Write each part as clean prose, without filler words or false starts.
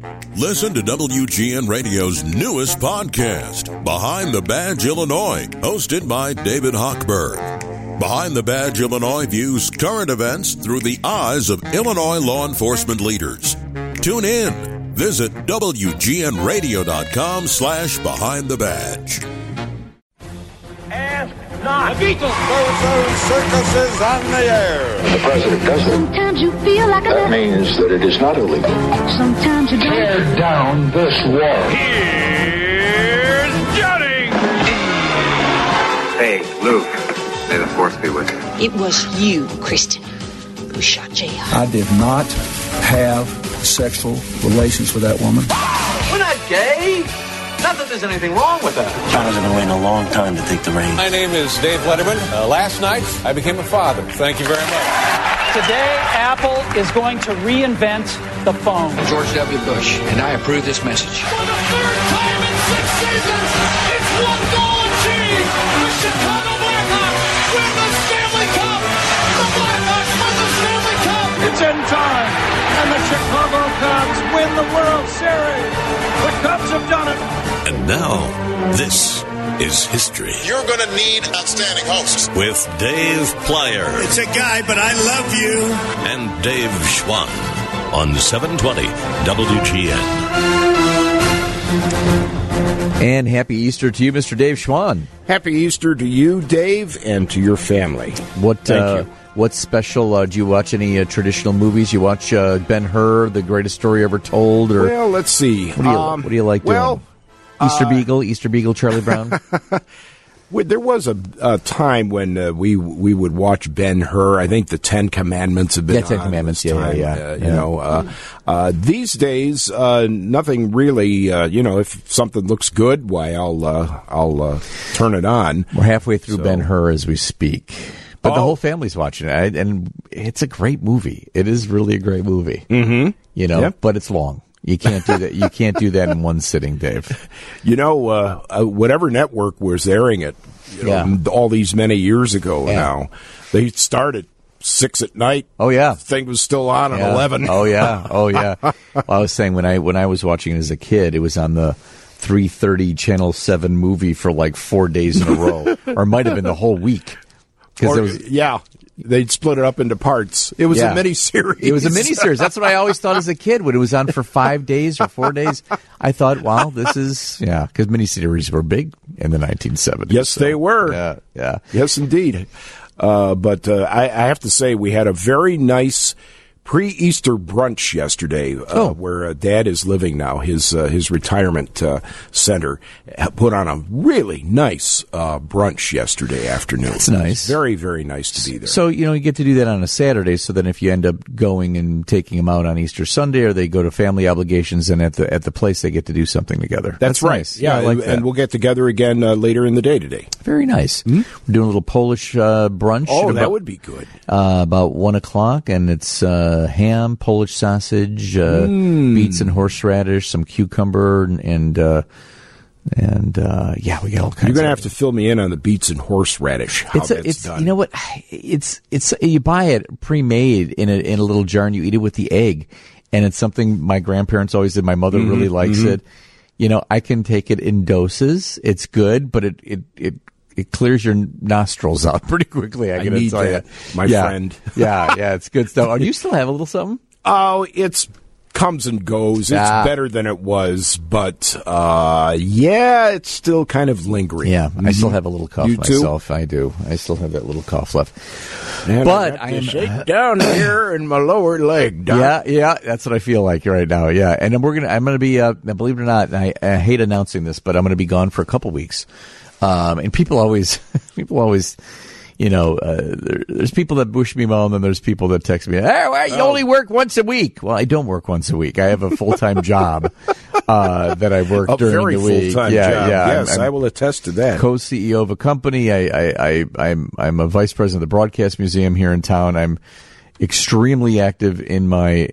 Listen to WGN Radio's newest podcast, Behind the Badge Illinois, hosted by David Hochberg. Behind the Badge Illinois views current events through the eyes of Illinois law enforcement leaders. Tune in. Visit WGNRadio.com/Behind the Badge. Ask not. The Beatles. Circus is on the air. The president does it. Sometimes you feel like that means that it is not illegal. Sometimes you tear down this wall. Here's Johnny. Hey, Luke. May the force be with you. It was you, Kristen, who shot J.R. I did not have sexual relations with that woman. We're not gay. Not that there's anything wrong with that. China's been waiting a long time to take the reins. My name is Dave Letterman. Last night, I became a father. Thank you very much. Today, Apple is going to reinvent the phone. George W. Bush, and I approve this message. For the third time in 6 seasons, it's one goal achieved. The Chicago Blackhawks win the Stanley Cup. The Blackhawks win the Stanley Cup. It's in time, and the Chicago Cubs win the World Series. The Cubs have done it. And now, this is history. You're going to need outstanding hosts. With Dave Plyer. It's a guy, but I love you. And Dave Schwann on 720 WGN. And happy Easter to you, Mr. Dave Schwann. Happy Easter to you, Dave, and to your family. Thank you. What's special? Do you watch any traditional movies? You watch Ben-Hur, The Greatest Story Ever Told? Or well, let's see. What do you like doing? Easter Beagle, Charlie Brown? There was a time when we would watch Ben-Hur. I think the Ten Commandments have been Ten Commandments, these days, nothing really, if something looks good, why, I'll turn it on. We're halfway through Ben-Hur as we speak. But the whole family's watching it, and it's a great movie. It is really a great movie. Mm-hmm. But it's long. You can't do that. You can't do that in one sitting, Dave. Whatever network was airing it, all these many years ago now, they started 6 at night. Oh yeah, the thing was still on at 11. Oh yeah. Well, I was saying when I was watching it as a kid, it was on the 3:30 Channel 7 movie for like 4 days in a row, or it might have been the whole week. They'd split it up into parts. It was a miniseries. It was a miniseries. That's what I always thought as a kid. When it was on for 5 days or 4 days, I thought, wow, this is, because miniseries were big in the 1970s. Yes, they were. Yeah. Yes, indeed. But I have to say, we had a very nice pre-Easter brunch yesterday, where Dad is living now. His retirement center put on a really nice brunch yesterday afternoon. That's nice. Very, very nice to be there. So, you get to do that on a Saturday, so then if you end up going and taking them out on Easter Sunday, or they go to family obligations, and at the place they get to do something together. That's right. Nice. Yeah, and we'll get together again later in the day today. Very nice. Mm-hmm. We're doing a little Polish brunch. Oh, that would be good. About 1 o'clock, and it's ham, Polish sausage, beets and horseradish, some cucumber, and we got all kinds. You're going to have to fill me in on the beets and horseradish. It's done. You know what? It's you buy it pre-made in a little jar, and you eat it with the egg, and it's something my grandparents always did. My mother really likes it. I can take it in doses. It's good, but it clears your nostrils out pretty quickly. I need tell that, you, friend. Yeah, it's good stuff. Do you still have a little something? Oh, it's comes and goes. It's better than it was, but it's still kind of lingering. Yeah, I still have a little cough myself. Too? I do. I still have that little cough left. And but I am shake down here in my lower leg. Doc. Yeah, that's what I feel like right now. Yeah, and I'm gonna be. Believe it or not, I hate announcing this, but I'm gonna be gone for a couple weeks. And people always, there's people that wish me well, and then there's people that text me, you only work once a week. Well, I don't work once a week. I have a full-time job that I work during the week. Full-time job. Yes, I will attest to that. Co-CEO of a company. I'm a vice president of the Broadcast Museum here in town. I'm extremely active in my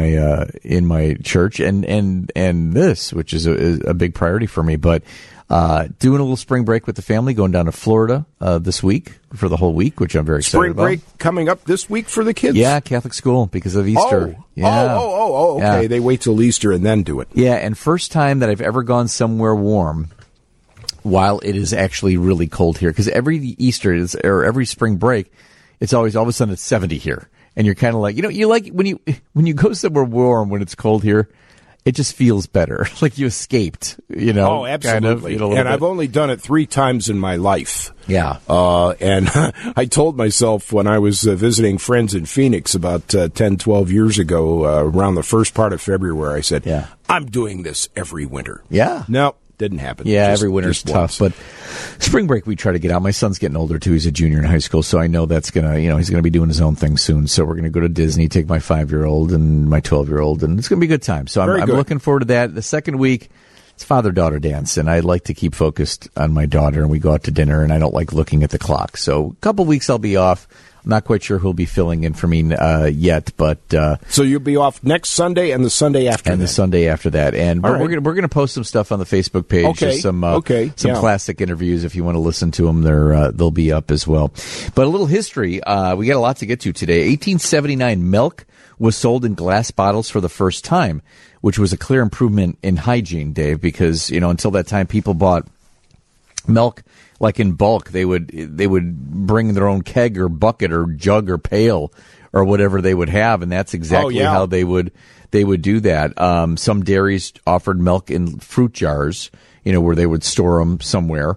church and this, which is a big priority for me. But doing a little spring break with the family, going down to Florida this week for the whole week, which I'm very excited about. Spring break coming up this week for the kids? Yeah, Catholic school because of Easter. Okay. Yeah. They wait till Easter and then do it. Yeah, and first time that I've ever gone somewhere warm while it is actually really cold here. Because every Easter or every spring break, it's always all of a sudden it's 70 here. And you're kind of like, you like when you go somewhere warm when it's cold here, it just feels better. Like you escaped, Oh, absolutely. Kind of, and I've only done it 3 times in my life. Yeah. And I told myself when I was visiting friends in Phoenix about 10, 12 years ago, around the first part of February, I said, I'm doing this every winter. Yeah. No, didn't happen. Yeah, every winter's tough. But spring break, we try to get out. My son's getting older, too. He's a junior in high school, so I know that's going to, he's going to be doing his own thing soon. So we're going to go to Disney, take my 5-year-old and my 12-year-old, and it's going to be a good time. So I'm looking forward to that. The second week, it's father-daughter dance, and I like to keep focused on my daughter, and we go out to dinner, and I don't like looking at the clock. So a couple weeks I'll be off. I'm not quite sure who'll be filling in for me yet, but so you'll be off next Sunday and the Sunday after, and the Sunday after that, and we're gonna post some stuff on the Facebook page, just some classic interviews. If you want to listen to them, they'll be up as well. But a little history, we got a lot to get to today. 1879, milk was sold in glass bottles for the first time, which was a clear improvement in hygiene, Dave, because until that time people bought milk like in bulk. They would bring their own keg or bucket or jug or pail or whatever they would have, and that's exactly how they would do that. Some dairies offered milk in fruit jars, where they would store them somewhere.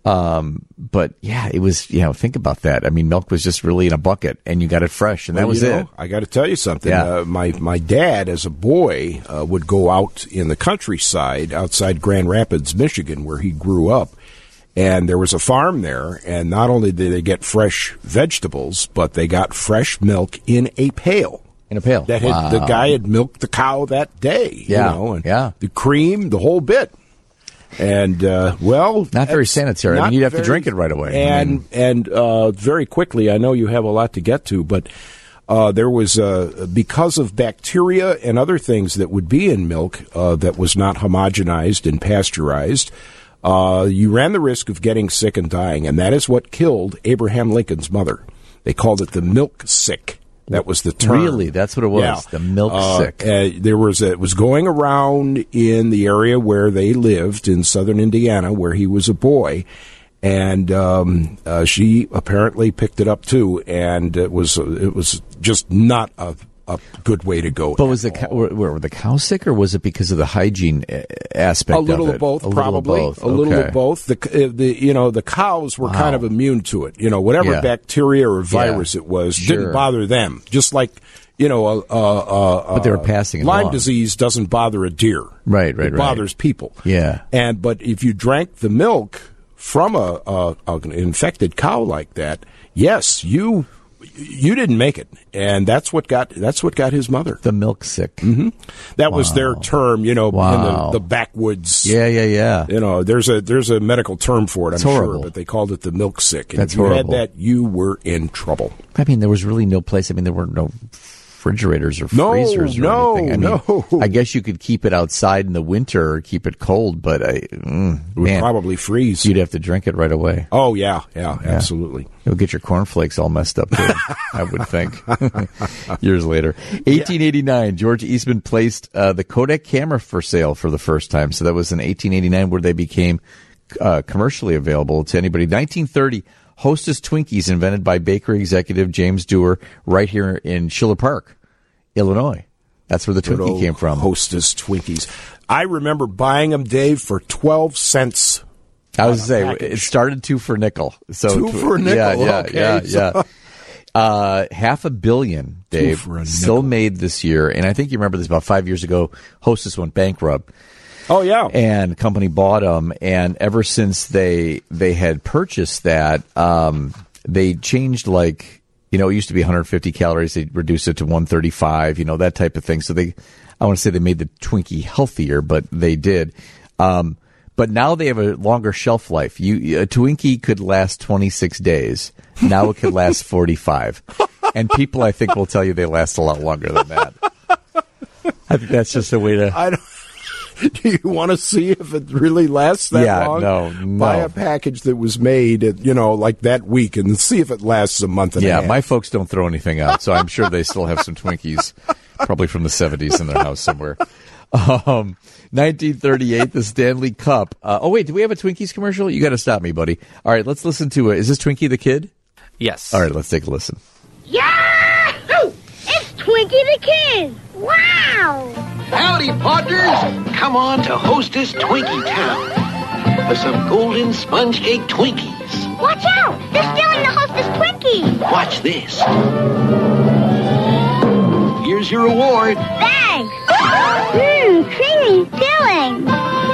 But yeah, it was, think about that. I mean, milk was just really in a bucket and you got it fresh, and that was it. I got to tell you something. Yeah. My dad as a boy, would go out in the countryside outside Grand Rapids, Michigan, where he grew up. And there was a farm there, and not only did they get fresh vegetables, but they got fresh milk in a pail. In a pail. The guy had milked the cow that day. The cream, the whole bit. And not very sanitary. I mean, you'd have to drink it right away. And very quickly, I know you have a lot to get to, but there was because of bacteria and other things that would be in milk that was not homogenized and pasteurized. You ran the risk of getting sick and dying, and that is what killed Abraham Lincoln's mother. They called it the milk sick. That was the term. Really? That's what it was, the milk sick. It was going around in the area where they lived in southern Indiana, where he was a boy, and she apparently picked it up too, and it was just not a good way to go. But was were the cows sick, or was it because of the hygiene aspect of it? A little of both, probably. A little of both. The cows were kind of immune to it. Whatever bacteria or virus it was didn't bother them. Just like, but they were passing it Lyme along. Disease doesn't bother a deer. Right. It bothers people. Yeah. But if you drank the milk from an infected cow like that, yes, you didn't make it, and that's what got his mother. The milk sick. Mm-hmm. That was their term, in the backwoods. Yeah. There's a medical term for it, I'm horrible. sure, but they called it the milk sick. And that's if you horrible. had that, you were in trouble. I mean, there was really no place. I mean, there were no refrigerators or freezers or anything. I mean, I guess you could keep it outside in the winter or keep it cold, but it would probably freeze. You'd have to drink it right away. Oh, yeah, absolutely. You'll get your cornflakes all messed up, too, I would think. Years later. 1889, George Eastman placed the Kodak camera for sale for the first time. So that was in 1889 where they became commercially available to anybody. 1930, Hostess Twinkies, invented by bakery executive James Dewar, right here in Schiller Park, Illinois. That's where the Twinkie came from. Hostess Twinkies. I remember buying them, Dave, for 12 cents. I was going to say, it started 2 for a nickel. So 2 for a nickel, yeah. $500 million, Dave, still made this year. And I think you remember this about 5 years ago, Hostess went bankrupt. Oh, yeah. And the company bought them, and ever since they had purchased that, they changed, it used to be 150 calories. They reduced it to 135, that type of thing. So I want to say they made the Twinkie healthier, but they did. But now they have a longer shelf life. A Twinkie could last 26 days. Now it could last 45. And people, I think, will tell you they last a lot longer than that. I think that's just a way to... Do you want to see if it really lasts that long? No. Buy a package that was made, like that week, and see if it lasts a month and a half. Yeah, my folks don't throw anything out, so I'm sure they still have some Twinkies, probably from the 70s in their house somewhere. 1938, the Stanley Cup. Wait, do we have a Twinkies commercial? You got to stop me, buddy. All right, let's listen to it. Is this Twinkie the Kid? Yes. All right, let's take a listen. Yahoo! It's Twinkie the Kid. Wow! Howdy, partners! Come on to Hostess Twinkie Town for some golden sponge cake Twinkies. Watch out! They're stealing the Hostess Twinkie! Watch this. Here's your reward. Thanks! Creamy filling!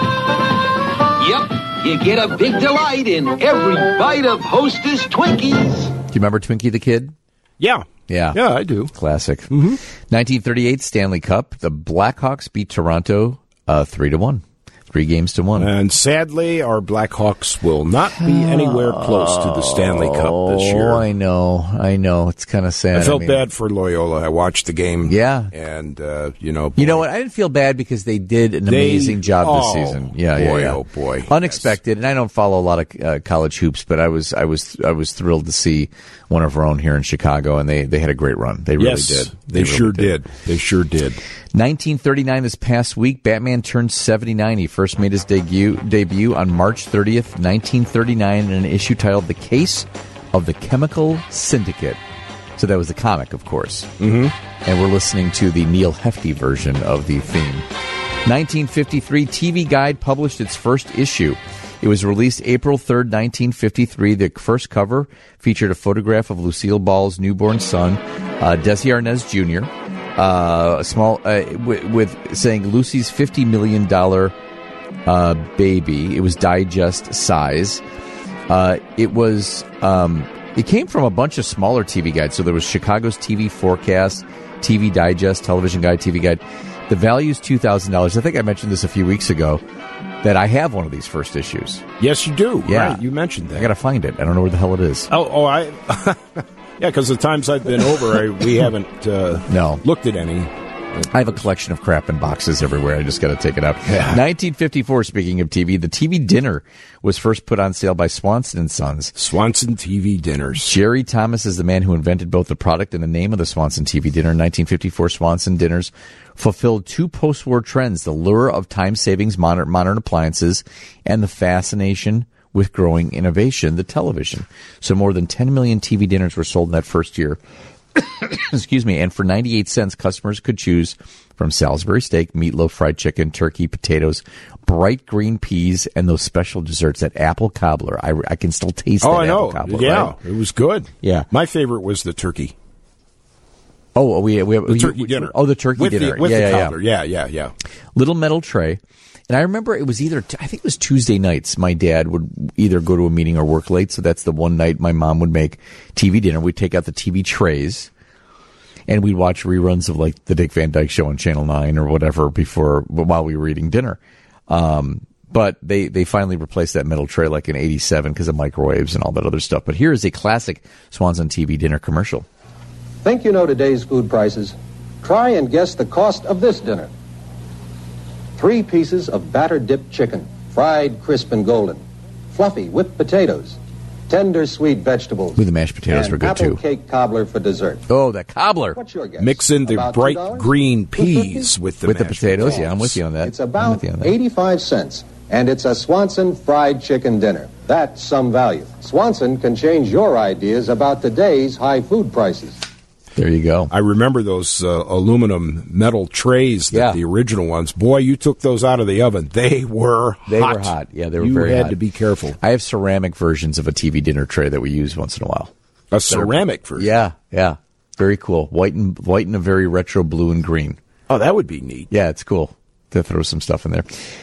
Yep, you get a big delight in every bite of Hostess Twinkies. Do you remember Twinkie the Kid? Yeah. Yeah, I do. Classic. 1938 Stanley Cup. The Blackhawks beat Toronto 3-1. 3-1. And sadly, our Blackhawks will not be anywhere close to the Stanley Cup this year. I know. It's kind of sad. I felt bad for Loyola. I watched the game. Yeah. And, You know what? I didn't feel bad because they did an amazing job this season. Yeah. Oh, boy. Unexpected. Yes. And I don't follow a lot of college hoops, but I was thrilled to see one of our own here in Chicago, and they had a great run. They really did. They sure did. They sure did. 1939 this past week, Batman turned 79. He first made his debut on March 30th, 1939 in an issue titled The Case of the Chemical Syndicate. So that was the comic, of course. Mm-hmm. And we're listening to the Neil Hefti version of the theme. 1953, TV Guide published its first issue. It was released April 3rd, 1953. The first cover featured a photograph of Lucille Ball's newborn son, Desi Arnaz Jr., with saying Lucy's $50 million baby. It was digest size. It came from a bunch of smaller TV guides. So there was Chicago's TV Forecast, TV Digest, Television Guide, TV Guide. The value is $2,000. I think I mentioned this a few weeks ago, that I have one of these first issues. Yes, you do. Yeah. Right, you mentioned that. I got to find it. I don't know where the hell it is. Yeah, because the times I've been over, we haven't looked at any. I have a collection of crap in boxes everywhere. I just got to take it out. Yeah. 1954, speaking of TV, the TV dinner was first put on sale by Swanson & Sons. Swanson TV Dinners. Jerry Thomas is the man who invented both the product and the name of the Swanson TV dinner. In 1954, Swanson dinners fulfilled two post-war trends: the lure of time savings modern appliances and the fascination with growing innovation, the television. So more than 10 million TV dinners were sold in that first year. Excuse me. And for 98 cents, customers could choose from Salisbury steak, meatloaf, fried chicken, turkey, potatoes, bright green peas, and those special desserts, that apple cobbler. I can still taste that apple cobbler. Yeah, right? It was good. Yeah. My favorite was the turkey. Oh, we have the turkey dinner. Oh, the turkey dinner. With the cobbler. Yeah. Little metal tray. And I remember it was I think it was Tuesday nights. My dad would either go to a meeting or work late. So that's the one night my mom would make TV dinner. We'd take out the TV trays and we'd watch reruns of like the Dick Van Dyke Show on Channel 9 or whatever while we were eating dinner. But they finally replaced that metal tray like in 87 because of microwaves and all that other stuff. But here is a classic Swanson TV dinner commercial. Think you know today's food prices? Try and guess the cost of this dinner. 3 pieces of batter-dipped chicken, fried crisp and golden, fluffy with potatoes, tender sweet vegetables. Ooh, the mashed potatoes were good, too. Apple cake cobbler for dessert. Oh, that cobbler. What's your guess? Mix in the About bright $2? green peas with the potatoes. Yeah, I'm with you on that. It's about 85 cents, and it's a Swanson fried chicken dinner. That's some value. Swanson can change your ideas about today's high food prices. There you go. I remember those aluminum metal trays, the original ones. Boy, you took those out of the oven. They were hot. They were hot. Yeah, they were very hot. You had to be careful. I have ceramic versions of a TV dinner tray that we use once in a while. A ceramic version? Yeah. Very cool. White and a very retro blue and green. Oh, that would be neat. Yeah, it's cool to throw some stuff in there.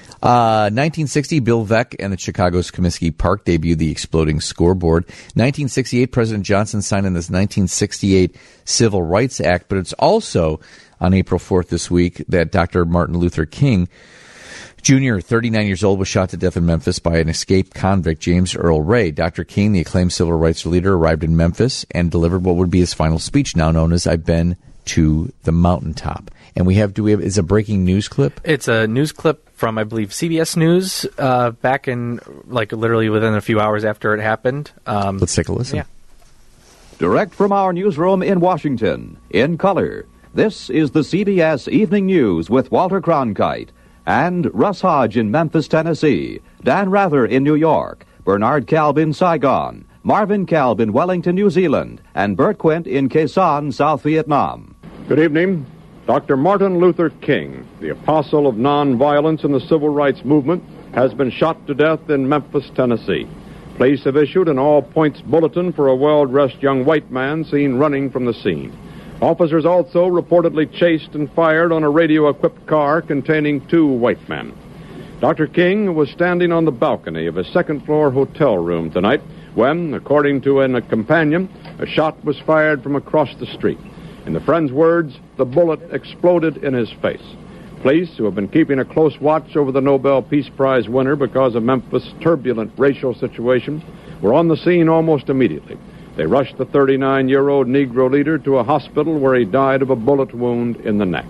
1960, Bill Veeck and the Chicago's Comiskey Park debuted the exploding scoreboard. 1968, President Johnson signed in this 1968 Civil Rights Act, but it's also on April 4th this week that Dr. Martin Luther King Jr., 39 years old, was shot to death in Memphis by an escaped convict, James Earl Ray. Dr. King, the acclaimed civil rights leader, arrived in Memphis and delivered what would be his final speech, now known as "I've Been to the Mountaintop." And is a breaking news clip? It's a news clip from, I believe, CBS News back in, literally within a few hours after it happened. Let's take a listen. Yeah. Direct from our newsroom in Washington, in color, this is the CBS Evening News with Walter Cronkite. And Russ Hodge in Memphis, Tennessee, Dan Rather in New York, Bernard Kalb in Saigon, Marvin Kalb in Wellington, New Zealand, and Bert Quint in Quezon, South Vietnam. Good evening. Dr. Martin Luther King, the apostle of nonviolence in the civil rights movement, has been shot to death in Memphis, Tennessee. Police have issued an all-points bulletin for a well-dressed young white man seen running from the scene. Officers also reportedly chased and fired on a radio-equipped car containing 2 white men. Dr. King was standing on the balcony of a second-floor hotel room tonight when, according to a companion, a shot was fired from across the street. In the friend's words, the bullet exploded in his face. Police, who have been keeping a close watch over the Nobel Peace Prize winner because of Memphis' turbulent racial situation, were on the scene almost immediately. They rushed the 39-year-old Negro leader to a hospital where he died of a bullet wound in the neck.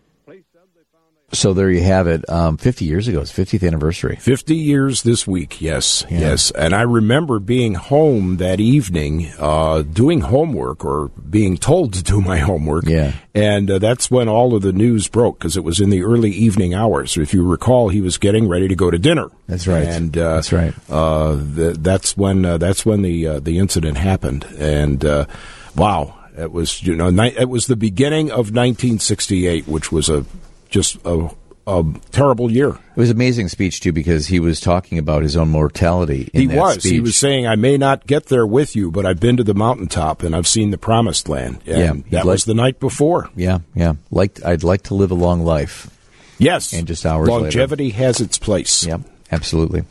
So there you have it. 50 years ago, it's 50th anniversary. 50 years this week, yes, yes. And I remember being home that evening, doing homework or being told to do my homework. Yeah. And that's when all of the news broke, because it was in the early evening hours. If you recall, he was getting ready to go to dinner. That's right. And that's right. That's when the incident happened. And wow, it was it was the beginning of 1968, which was just a terrible year. It was an amazing speech, too, because he was talking about his own mortality in that speech. He was saying, I may not get there with you, but I've been to the mountaintop and I've seen the promised land. And that was the night before. Yeah, yeah. I'd like to live a long life. Yes. And just hours Longevity later. has its place. Yeah, absolutely.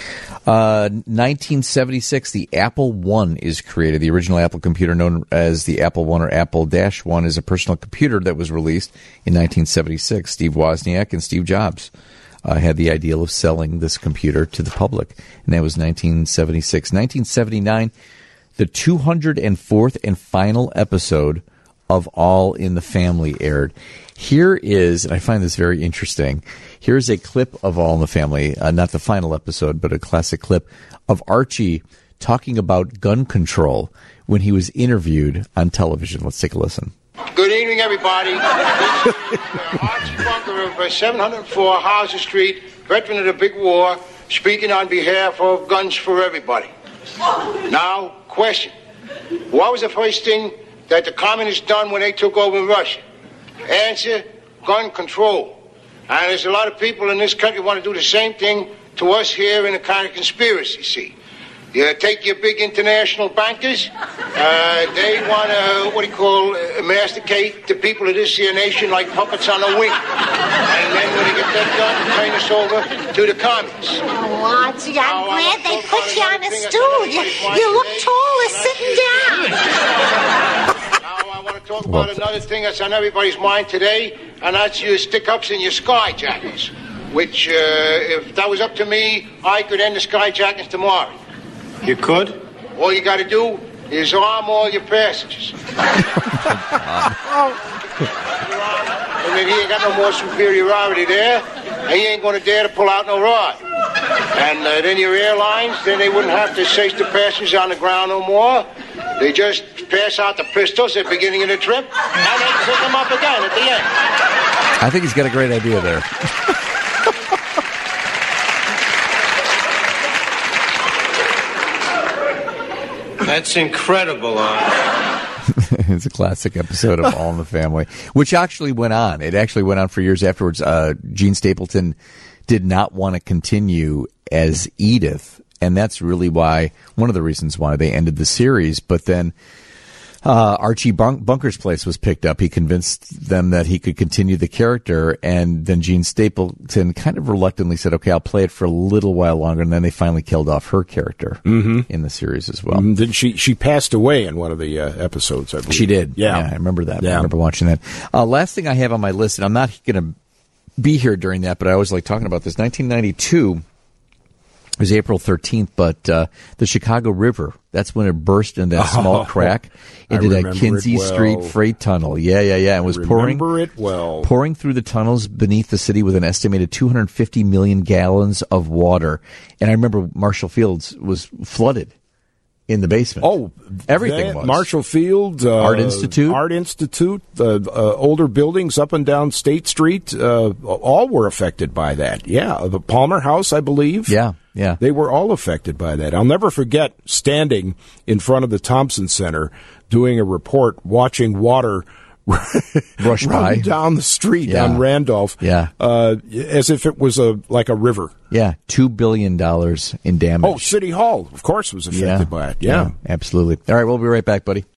1976, the Apple I is created. The original Apple computer, known as the Apple I or Apple-1, is a personal computer that was released in 1976. Steve Wozniak and Steve Jobs had the ideal of selling this computer to the public, and that was 1976. 1979, the 204th and final episode of All in the Family aired. Here is, and I find this very interesting, here's a clip of All in the Family, not the final episode, but a classic clip of Archie talking about gun control when he was interviewed on television. Let's take a listen. Good evening, everybody. Archie Bunker of 704 Hauser Street, veteran of the big war, speaking on behalf of Guns for Everybody. Now, question. What was the first thing that the communists done when they took over in Russia? Answer, gun control. And there's a lot of people in this country who want to do the same thing to us here in a kind of conspiracy, see. You take your big international bankers, they want to, masticate the people of this here nation like puppets on a wing. And then when they get that done, turn us over to the communists. Oh, Archie, I'm glad they put you on a stool. You look taller sitting down. I want to talk about another thing that's on everybody's mind today, and that's your stick-ups and your skyjackets, which, if that was up to me, I could end the skyjackets tomorrow. You could? All you got to do is arm all your passengers. And then he ain't got no more superiority there, and he ain't going to dare to pull out no rod. And then your airlines, then they wouldn't have to chase the passengers on the ground no more. They just pass out the pistols at the beginning of the trip, and they pick them up again at the end. I think he's got a great idea there. That's incredible, It's a classic episode of All in the Family, which actually went on. It actually went on for years afterwards. Gene Stapleton did not want to continue as Edith, and that's really why, one of the reasons why they ended the series. But then Archie Bunker's place was picked up. He convinced them that he could continue the character, and then Gene Stapleton kind of reluctantly said, okay, I'll play it for a little while longer, and then they finally killed off her character in the series as well. Then she passed away in one of the episodes, I believe. She did. Yeah. I remember that. Yeah. I remember watching that. Last thing I have on my list, and I'm not going to be here during that, but I always like talking about this. 1992 was April 13th, but the Chicago River, that's when it burst into that small crack into that Kinsey Street freight tunnel. Yeah. It was pouring through the tunnels beneath the city with an estimated 250 million gallons of water. And I remember Marshall Fields was flooded in the basement. Oh, everything was. Marshall Field, Art Institute, the older buildings up and down State Street, all were affected by that. Yeah, the Palmer House, I believe. Yeah. They were all affected by that. I'll never forget standing in front of the Thompson Center doing a report, watching water rush by down the street on Randolph, as if it was like a river. Yeah, $2 billion in damage. Oh, City Hall, of course, was affected by it. Yeah, absolutely. All right, we'll be right back, buddy.